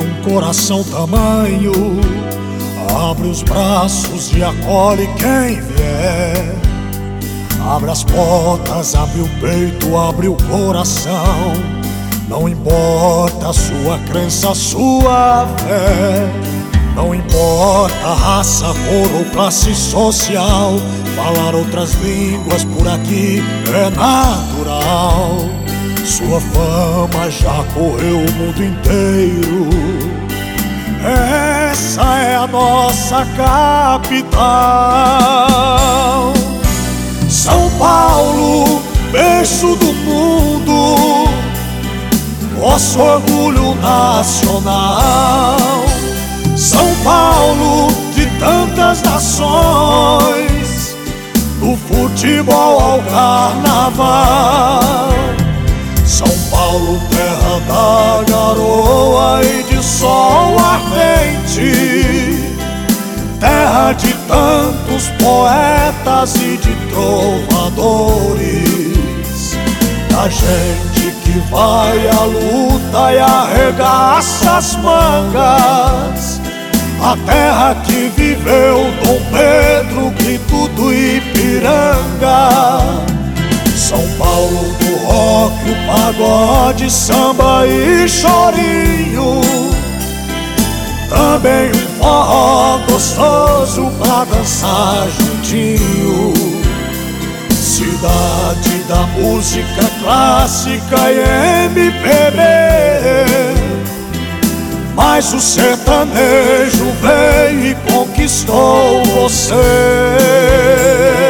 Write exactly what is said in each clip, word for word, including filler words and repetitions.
um coração tamanho, abre os braços e acolhe quem vier. Abre as portas, abre o peito, abre o coração. Não importa a sua crença, a sua fé. Não importa raça, cor ou classe social. Falar outras línguas por aqui é natural. Sua fama já correu o mundo inteiro. Essa é a nossa capital. São Paulo, berço do mundo, nosso orgulho nacional. São Paulo de tantas nações, do futebol ao carnaval. São Paulo, terra da garoa e de sol ardente, terra de tantos poetas e de trovadores, da gente que vai à luta e arregaça as mangas, a terra que viveu Dom Pedro, Grito do Ipiranga. São Paulo do rock, o pagode, samba e chorinho, também um forró gostoso pra dançar juntinho. Cidade da música clássica e M P B, mas o sertanejo veio e conquistou você.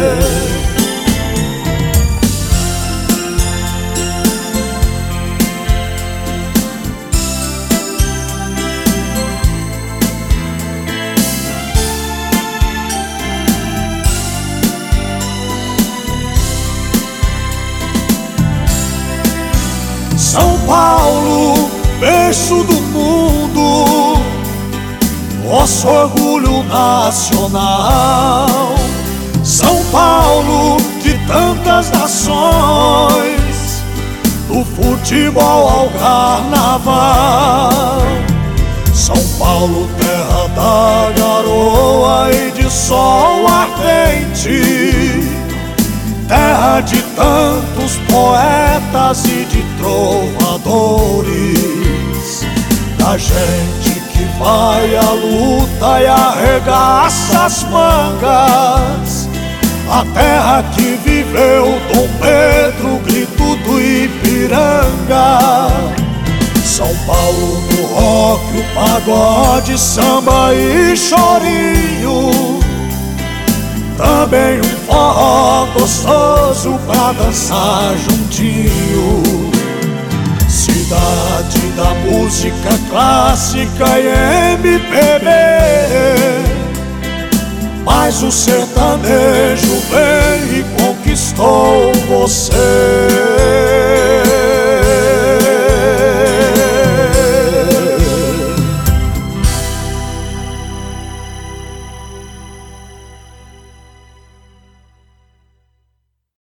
São Paulo, berço do mundo, nosso orgulho nacional. São Paulo de tantas nações, do futebol ao carnaval. São Paulo, terra da garoa e de sol ardente, terra de tantos poetas e de trovadores, da gente que vai à luta e arregaça as mangas, a terra que viveu Dom Pedro, Grito do Ipiranga. São Paulo do rock, o pagode, samba e chorinho, também um forró gostoso pra dançar juntinho. Cidade da música clássica e M P B, mas o sertanejo veio e conquistou você.